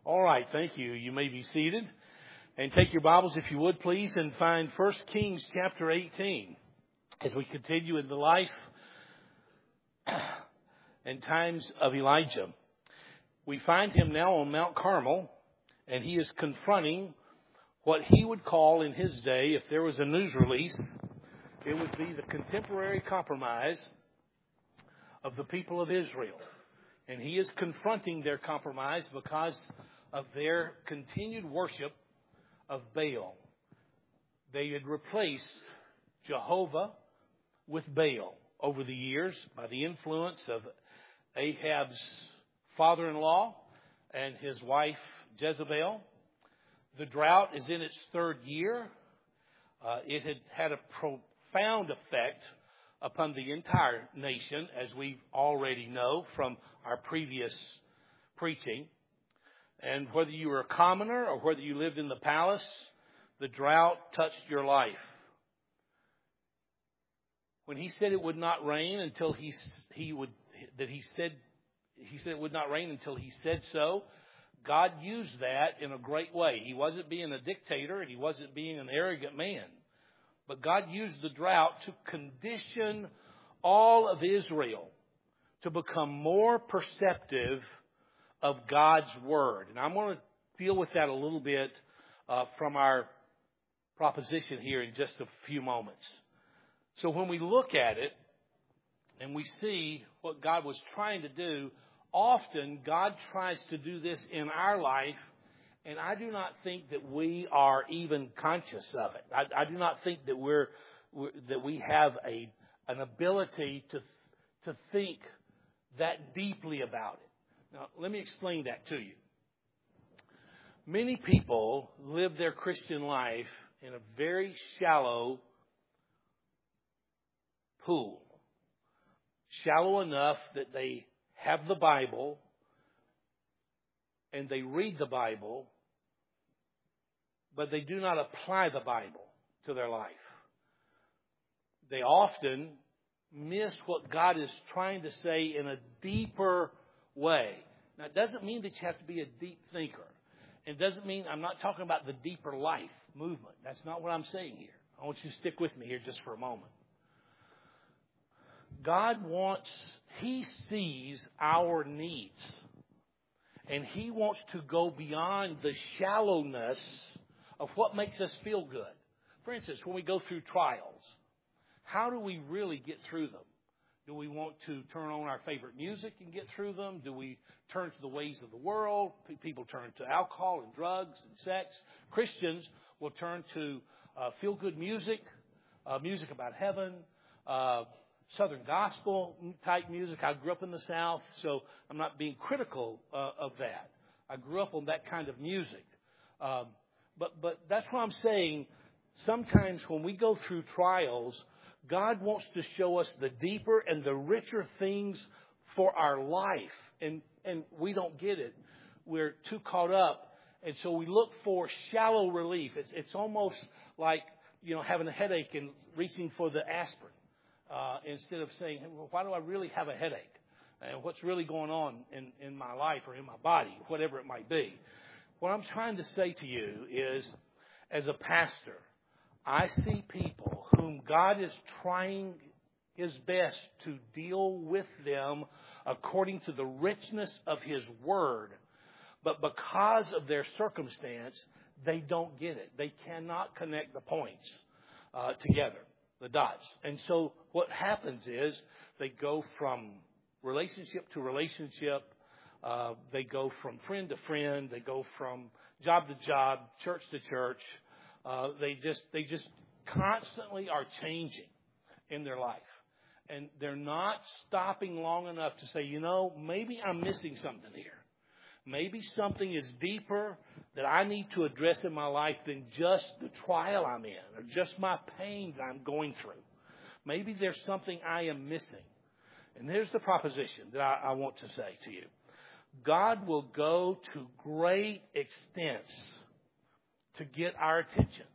All right, thank you. You may be seated. And take your Bibles, if you would, please, and find 1 Kings chapter 18 as we continue in the life and times of Elijah. We find him now on Mount Carmel, and he is confronting what he would call in his day, if there was a news release, it would be the contemporary compromise of the people of Israel. And he is confronting their compromise because of their continued worship of Baal. They had replaced Jehovah with Baal over the years by the influence of Ahab's father-in-law and his wife Jezebel. The drought is in its third year. It had had a profound effect upon the entire nation, as we already know from our previous preaching. And whether you were a commoner or whether you lived in the palace, the drought touched your life. When he said it would not rain until he said it would not rain until he said so, God used that in a great way. He wasn't being a dictator and he wasn't being an arrogant man. But God used the drought to condition all of Israel to become more perceptive of God's Word. And I'm going to deal with that a little bit from our proposition here in just a few moments. So when we look at it and we see what God was trying to do, often God tries to do this in our life, and I do not think that we are even conscious of it. I do not think that we have an ability to think that deeply about it. Now, let me explain that to you. Many people live their Christian life in a very shallow pool. Shallow enough that they have the Bible and they read the Bible, but they do not apply the Bible to their life. They often miss what God is trying to say in a deeper way. Now, it doesn't mean that you have to be a deep thinker. It doesn't mean, I'm not talking about the deeper life movement. That's not what I'm saying here. I want you to stick with me here just for a moment. He sees our needs. And He wants to go beyond the shallowness of what makes us feel good. For instance, when we go through trials, how do we really get through them? Do we want to turn on our favorite music and get through them? Do we turn to the ways of the world? People turn to alcohol and drugs and sex. Christians will turn to feel-good music, music about heaven, Southern gospel type music. I grew up in the South, so I'm not being critical of that. I grew up on that kind of music. But that's what I'm saying. Sometimes when we go through trials, God wants to show us the deeper and the richer things for our life. And we don't get it. We're too caught up. And so we look for shallow relief. It's almost like, having a headache and reaching for the aspirin. Instead of saying, well, why do I really have a headache? And what's really going on in my life or in my body, whatever it might be. What I'm trying to say to you is, as a pastor, I see people whom God is trying His best to deal with them according to the richness of His Word. But because of their circumstance, they don't get it. They cannot connect the points together, the dots. And so what happens is they go from relationship to relationship. They go from friend to friend. They go from job to job, church to church. They just constantly are changing in their life. And they're not stopping long enough to say, maybe I'm missing something here. Maybe something is deeper that I need to address in my life than just the trial I'm in or just my pain that I'm going through. Maybe there's something I am missing. And here's the proposition that I want to say to you. God will go to great extents to get our attention.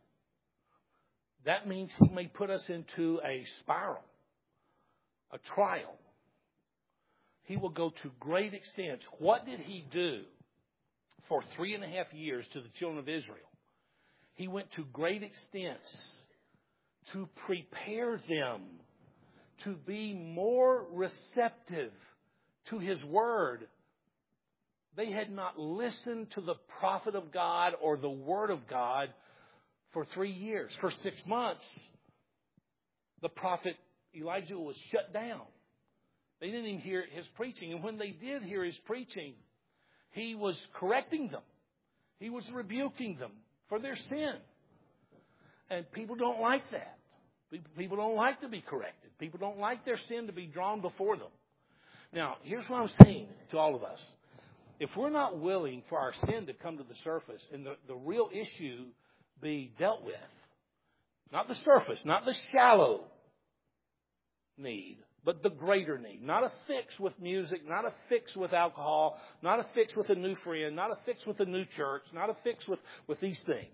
That means He may put us into a spiral, a trial. He will go to great extents. What did He do for 3.5 years to the children of Israel. He went to great extents to prepare them to be more receptive to His Word. They had not listened to the prophet of God or the Word of God for 3 years. For 6 months, the prophet Elijah was shut down. They didn't even hear his preaching. And when they did hear his preaching, he was correcting them. He was rebuking them for their sin. And people don't like that. People don't like to be corrected. People don't like their sin to be drawn before them. Now, here's what I'm saying to all of us. If we're not willing for our sin to come to the surface and the real issue be dealt with, not the surface, not the shallow need, but the greater need. Not a fix with music, not a fix with alcohol, not a fix with a new friend, not a fix with a new church, not a fix with these things.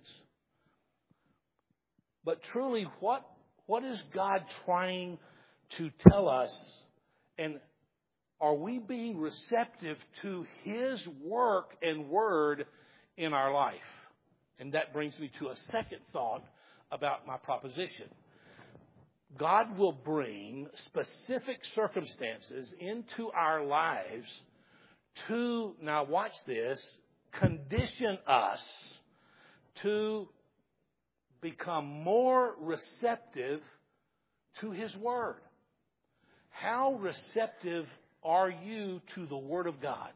But truly, what is God trying to tell us? And are we being receptive to His work and word in our life? And that brings me to a second thought about my proposition. God will bring specific circumstances into our lives to, now watch this, condition us to become more receptive to His Word. How receptive are you to the Word of God?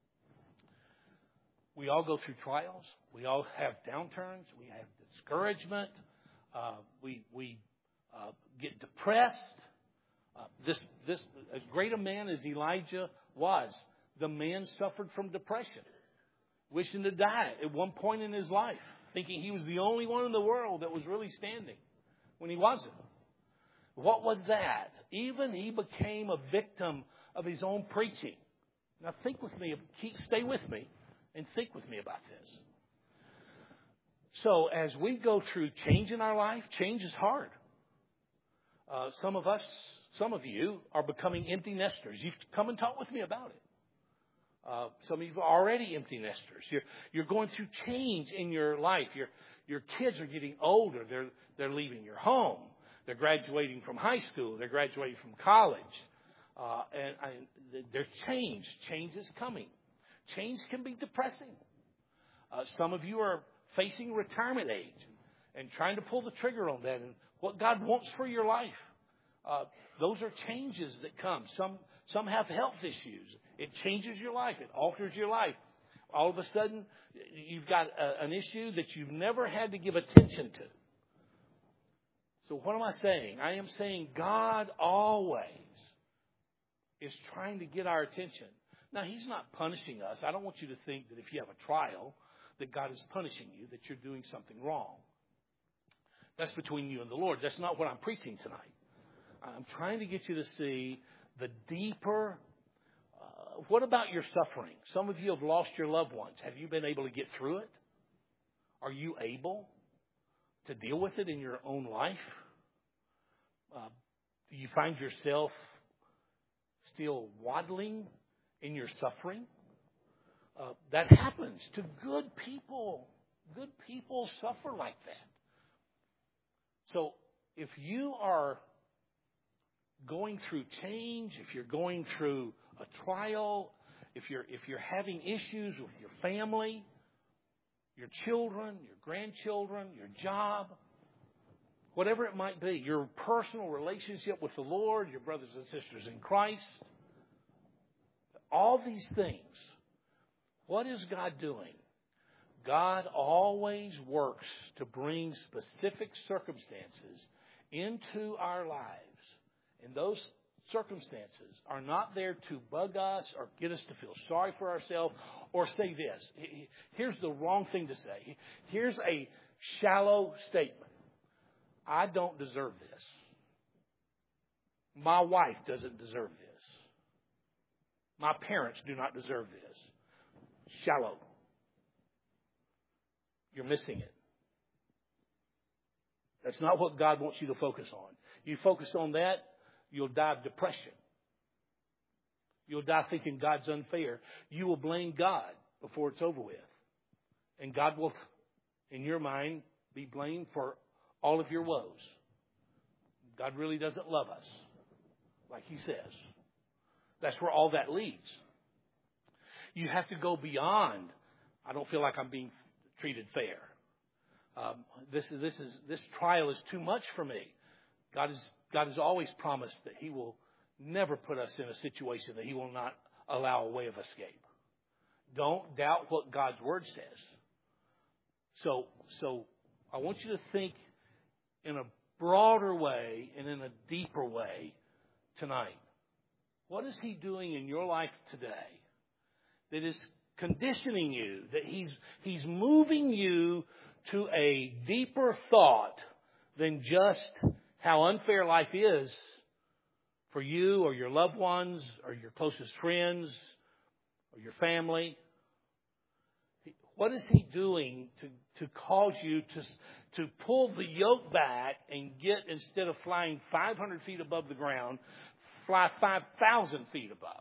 We all go through trials. We all have downturns. We have discouragement. We get depressed. This as great a man as Elijah was, the man suffered from depression, wishing to die at one point in his life, thinking he was the only one in the world that was really standing when he wasn't. What was that? Even he became a victim of his own preaching. Now think with me, stay with me, and think with me about this. So as we go through change in our life, change is hard. Some of you are becoming empty nesters. You've come and talked with me about it. Some of you are already empty nesters. You're going through change in your life. Your kids are getting older. They're leaving your home. They're graduating from high school. They're graduating from college. And there's change. Change is coming. Change can be depressing. Some of you are facing retirement age and trying to pull the trigger on that and what God wants for your life. Those are changes that come. Some have health issues. It changes your life. It alters your life. All of a sudden, you've got an issue that you've never had to give attention to. So what am I saying? I am saying God always is trying to get our attention. Now, He's not punishing us. I don't want you to think that if you have a trial, that God is punishing you, that you're doing something wrong. That's between you and the Lord. That's not what I'm preaching tonight. I'm trying to get you to see the deeper. What about your suffering? Some of you have lost your loved ones. Have you been able to get through it? Are you able to deal with it in your own life? Do you find yourself still waddling in your suffering? That happens to good people. Good people suffer like that. So if you are going through change, if you're going through a trial, if you're having issues with your family, your children, your grandchildren, your job, whatever it might be, your personal relationship with the Lord, your brothers and sisters in Christ, all these things, what is God doing? God always works to bring specific circumstances into our lives. And those circumstances are not there to bug us or get us to feel sorry for ourselves or say this. Here's the wrong thing to say. Here's a shallow statement. I don't deserve this. My wife doesn't deserve this. My parents do not deserve this. Shallow. You're missing it. That's not what God wants you to focus on. You focus on that, you'll die of depression. You'll die thinking God's unfair. You will blame God before it's over with. And God will, in your mind, be blamed for all of your woes. God really doesn't love us, like He says. That's where all that leads. You have to go beyond, I don't feel like I'm being treated fair. This trial is too much for me. God has always promised that He will never put us in a situation that He will not allow a way of escape. Don't doubt what God's Word says. So I want you to think in a broader way and in a deeper way tonight. What is He doing in your life today that is conditioning you, that He's moving you to a deeper thought than just how unfair life is for you or your loved ones or your closest friends or your family? What is He doing to cause you to pull the yoke back and get, instead of flying 500 feet above the ground, fly 5,000 feet above?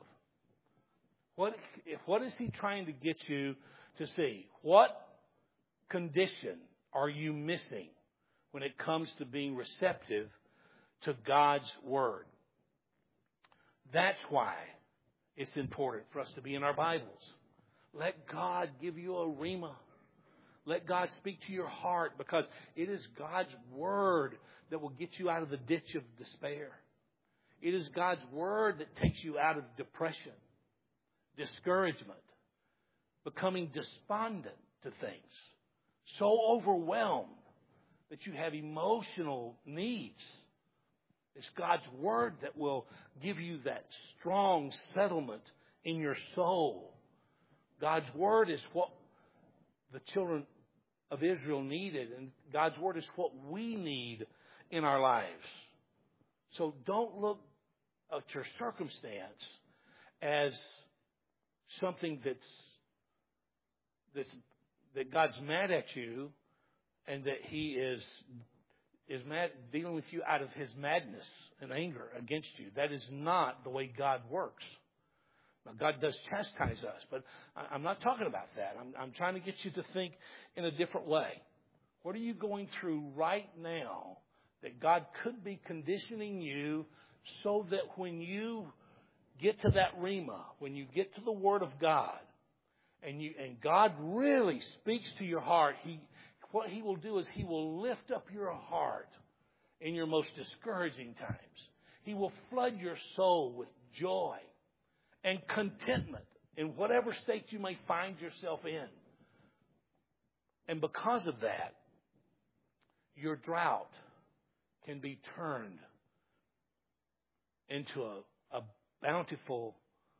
What is He trying to get you to see? What condition are you missing when it comes to being receptive to God's Word? That's why it's important for us to be in our Bibles. Let God give you a rhema. Let God speak to your heart, because it is God's Word that will get you out of the ditch of despair. It is God's Word that takes you out of depression, discouragement, becoming despondent to things, so overwhelmed that you have emotional needs. It's God's Word that will give you that strong settlement in your soul. God's Word is what the children of Israel needed, and God's Word is what we need in our lives. So don't look at your circumstance as something that God's mad at you and that He is mad, dealing with you out of His madness and anger against you. That is not the way God works. Now, God does chastise us, but I'm not talking about that. I'm trying to get you to think in a different way. What are you going through right now that God could be conditioning you so that when you get to that rhema, when you get to the Word of God, and God really speaks to your heart, what He will do is He will lift up your heart in your most discouraging times. He will flood your soul with joy and contentment in whatever state you may find yourself in. And because of that, your drought can be turned into a bountiful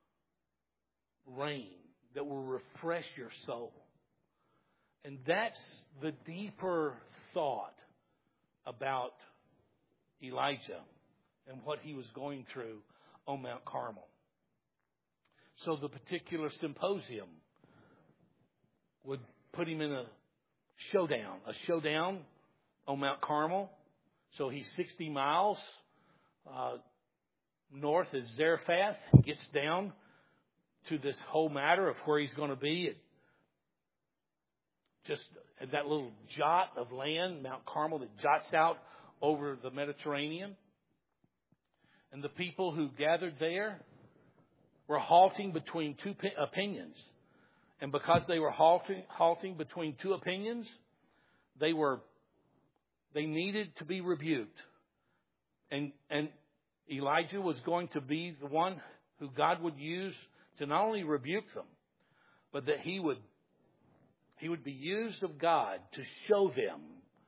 rain that will refresh your soul. And that's the deeper thought about Elijah and what he was going through on Mount Carmel. So the particular symposium would put him in a showdown on Mount Carmel. So he's 60 miles north of Zarephath. He gets down to this whole matter of where he's going to be. Just at that little jot of land, Mount Carmel, that jots out over the Mediterranean. And the people who gathered there were halting between two opinions. And because they were halting between two opinions, they needed to be rebuked. And Elijah was going to be the one who God would use to not only rebuke them, but that he would be used of God to show them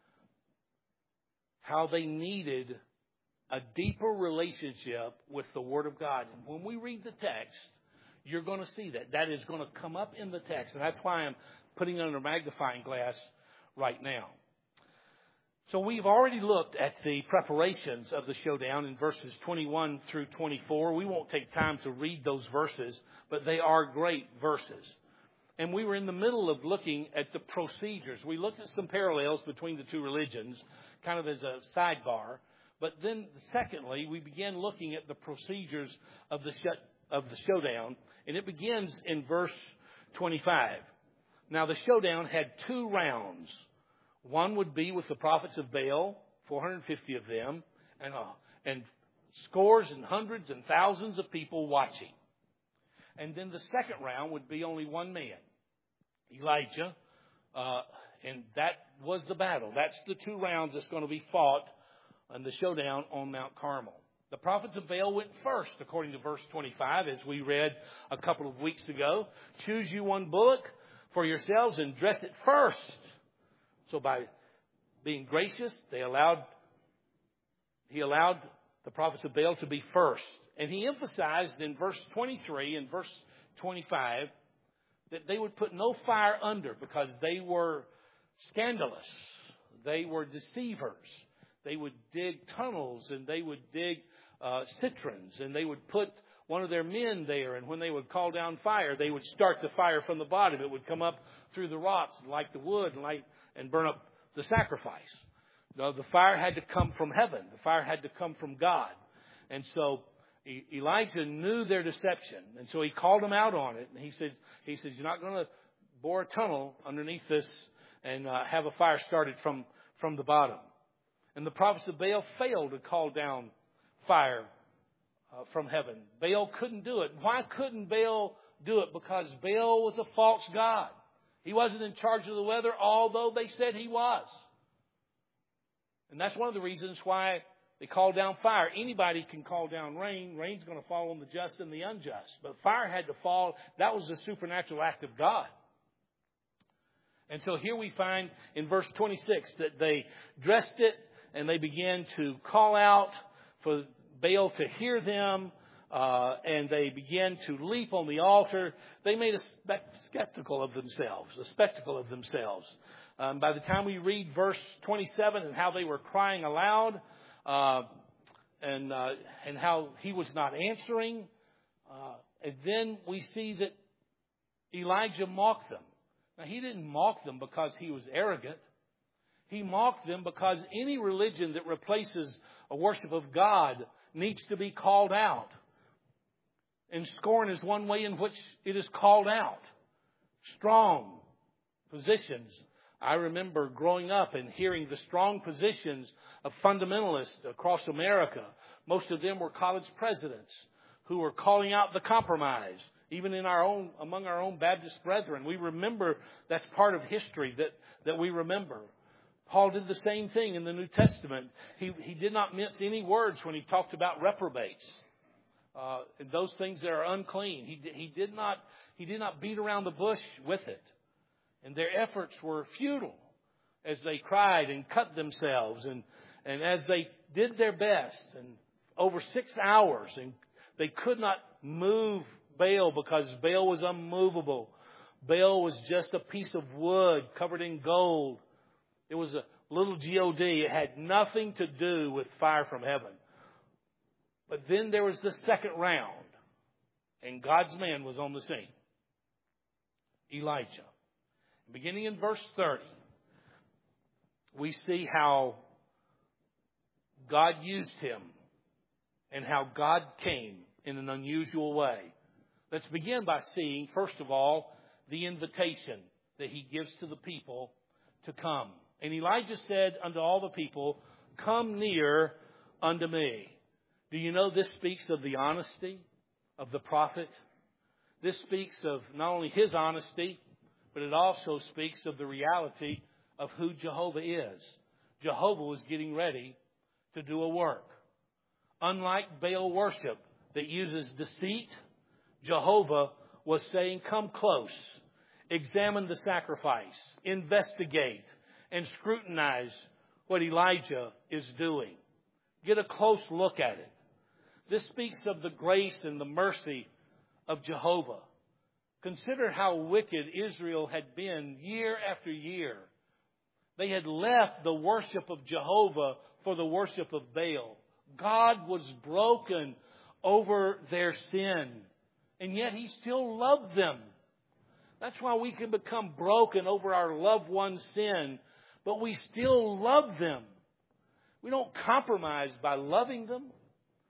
how they needed a deeper relationship with the Word of God. And when we read the text, you're going to see that. That is going to come up in the text. And that's why I'm putting it under a magnifying glass right now. So we've already looked at the preparations of the showdown in verses 21 through 24. We won't take time to read those verses, but they are great verses. And we were in the middle of looking at the procedures. We looked at some parallels between the two religions, kind of as a sidebar. But then, secondly, we began looking at the procedures of the showdown. And it begins in verse 25. Now the showdown had 2 rounds. One would be with the prophets of Baal, 450 of them, and scores and hundreds and thousands of people watching. And then the second round would be only one man, Elijah, and that was the battle. That's the 2 rounds that's going to be fought in the showdown on Mount Carmel. The prophets of Baal went first, according to verse 25, as we read a couple of weeks ago. Choose you one bullock for yourselves and dress it first. So by being gracious, he allowed the prophets of Baal to be first. And he emphasized in verse 23 and verse 25 that they would put no fire under because they were scandalous. They were deceivers. They would dig tunnels and they would dig cisterns, and they would put one of their men there, and when they would call down fire, they would start the fire from the bottom. It would come up through the rocks and light the wood and burn up the sacrifice. No, the fire had to come from heaven. The fire had to come from God. And so Elijah knew their deception, and so he called them out on it. And he said, "You're not going to bore a tunnel underneath this and have a fire started from the bottom." And the prophets of Baal failed to call down fire from heaven. Baal couldn't do it. Why couldn't Baal do it? Because Baal was a false god. He wasn't in charge of the weather, although they said he was. And that's one of the reasons why they called down fire. Anybody can call down rain. Rain's going to fall on the just and the unjust. But fire had to fall. That was a supernatural act of God. And so here we find in verse 26 that they dressed it and they began to call out for Baal to hear them, and they began to leap on the altar. They made a spectacle of themselves. By the time we read verse 27 and how they were crying aloud, and how he was not answering, and then we see that Elijah mocked them. Now, he didn't mock them because he was arrogant. He mocked them because any religion that replaces a worship of God needs to be called out. And scorn is one way in which it is called out. Strong positions. I remember growing up and hearing the strong positions of fundamentalists across America. Most of them were college presidents who were calling out the compromise, even among our own Baptist brethren. We remember that's part of history that we remember. Paul did the same thing in the New Testament. He did not mince any words when he talked about reprobates. And those things that are unclean. He did not beat around the bush with it. And their efforts were futile as they cried and cut themselves and as they did their best. And over 6 hours, and they could not move Baal because Baal was unmovable. Baal was just a piece of wood covered in gold. It was a little God. It had nothing to do with fire from heaven. But then there was the second round, and God's man was on the scene. Elijah. Beginning in verse 30, we see how God used him and how God came in an unusual way. Let's begin by seeing, first of all, the invitation that he gives to the people to come. And Elijah said unto all the people, "Come near unto me." Do you know this speaks of the honesty of the prophet? This speaks of not only his honesty, but it also speaks of the reality of who Jehovah is. Jehovah was getting ready to do a work. Unlike Baal worship that uses deceit, Jehovah was saying, "Come close, examine the sacrifice, investigate, and scrutinize what Elijah is doing. Get a close look at it." This speaks of the grace and the mercy of Jehovah. Consider how wicked Israel had been year after year. They had left the worship of Jehovah for the worship of Baal. God was broken over their sin, and yet He still loved them. That's why we can become broken over our loved one's sin, but we still love them. We don't compromise by loving them.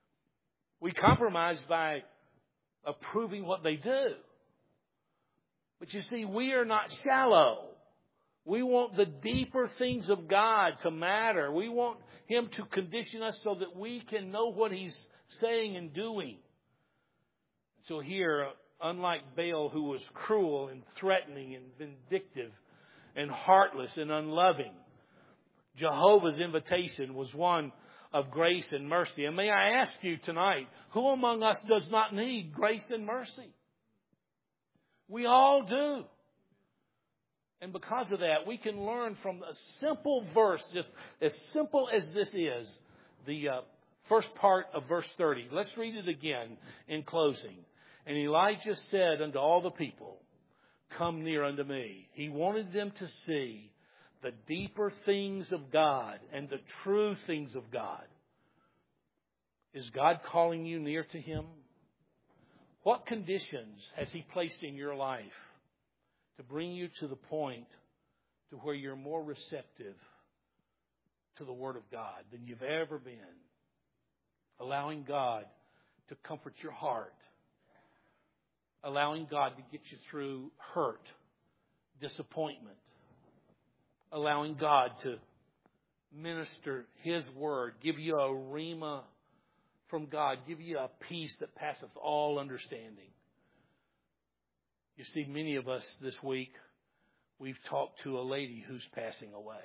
We compromise by approving what they do. But you see, we are not shallow. We want the deeper things of God to matter. We want Him to condition us so that we can know what He's saying and doing. So here, unlike Baal, who was cruel and threatening and vindictive and heartless and unloving, Jehovah's invitation was one of grace and mercy. And may I ask you tonight, who among us does not need grace and mercy? We all do. And because of that, we can learn from a simple verse, just as simple as this is, the first part of verse 30. Let's read it again in closing. And Elijah said unto all the people, come near unto me. He wanted them to see the deeper things of God and the true things of God. Is God calling you near to Him? What conditions has He placed in your life to bring you to the point to where you're more receptive to the Word of God than you've ever been? Allowing God to comfort your heart. Allowing God to get you through hurt, disappointment. Allowing God to minister His Word, give you a rhema from God, give you a peace that passeth all understanding. You see, many of us this week, we've talked to a lady who's passing away.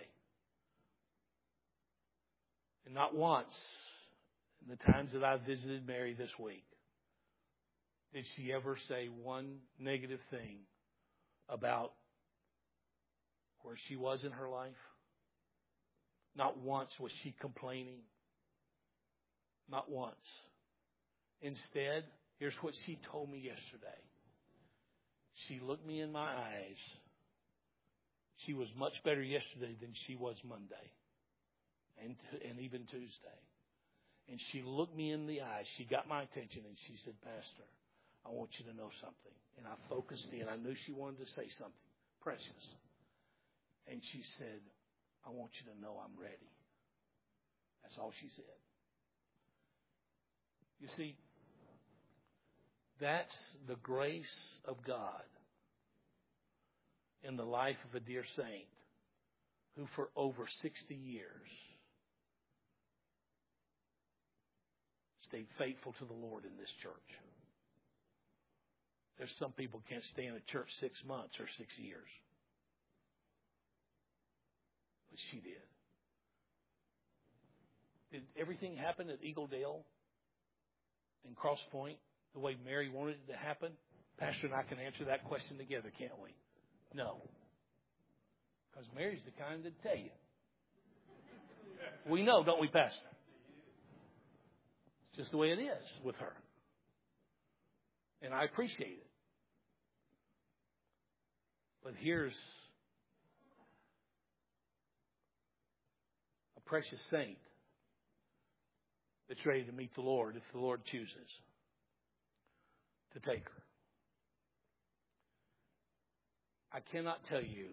And not once, in the times that I visited Mary this week, did she ever say one negative thing about where she was in her life. Not once was she complaining. Not once. Instead, here's what she told me yesterday. She looked me in my eyes. She was much better yesterday than she was Monday and even Tuesday. And she looked me in the eyes. She got my attention and she said, Pastor, I want you to know something. And I focused in. I knew she wanted to say something precious. And she said, I want you to know I'm ready. That's all she said. You see, that's the grace of God in the life of a dear saint who for over 60 years stayed faithful to the Lord in this church. There's some people can't stay in a church 6 months or 6 years. But she did. Did everything happen at Eagle Dale and Cross Point the way Mary wanted it to happen? Pastor and I can answer that question together, can't we? No. Because Mary's the kind that tell you. We know, don't we, Pastor? It's just the way it is with her. And I appreciate it. But here's a precious saint that's ready to meet the Lord if the Lord chooses to take her. I cannot tell you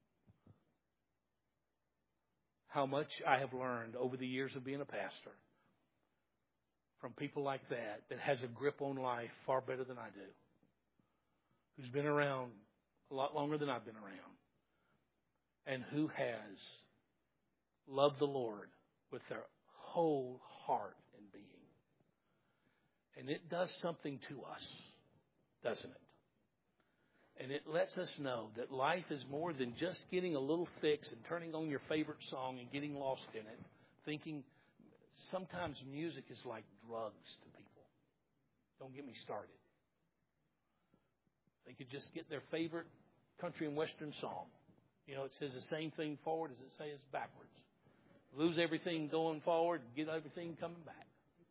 how much I have learned over the years of being a pastor from people like that has a grip on life far better than I do, who's been around a lot longer than I've been around, and who has loved the Lord with their whole heart and being. And it does something to us, doesn't it? And it lets us know that life is more than just getting a little fix and turning on your favorite song and getting lost in it, thinking sometimes music is like drugs to people. Don't get me started. They could just get their favorite country and western song. You know, it says the same thing forward as it says backwards. Lose everything going forward, get everything coming back.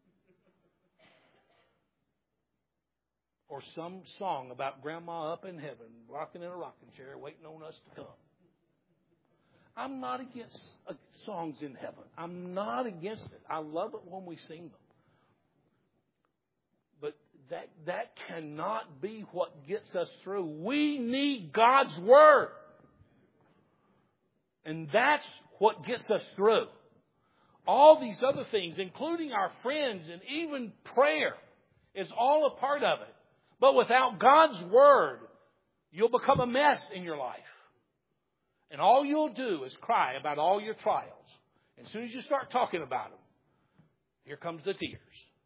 Or some song about grandma up in heaven, rocking in a rocking chair, waiting on us to come. I'm not against songs in heaven. I'm not against it. I love it when we sing them. But that cannot be what gets us through. We need God's Word. And that's what gets us through. All these other things, including our friends and even prayer, is all a part of it. But without God's Word, You'll become a mess in your life. And all you'll do is cry about all your trials. And as soon as you start talking about them, here comes the tears.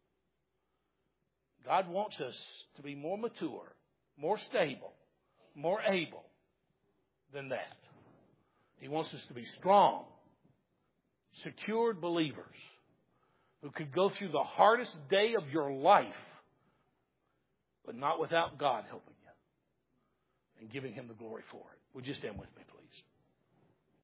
God wants us to be more mature, more stable, more able than that. He wants us to be strong, secured believers who could go through the hardest day of your life, but not without God helping you and giving Him the glory for it. Would you stand with me, please?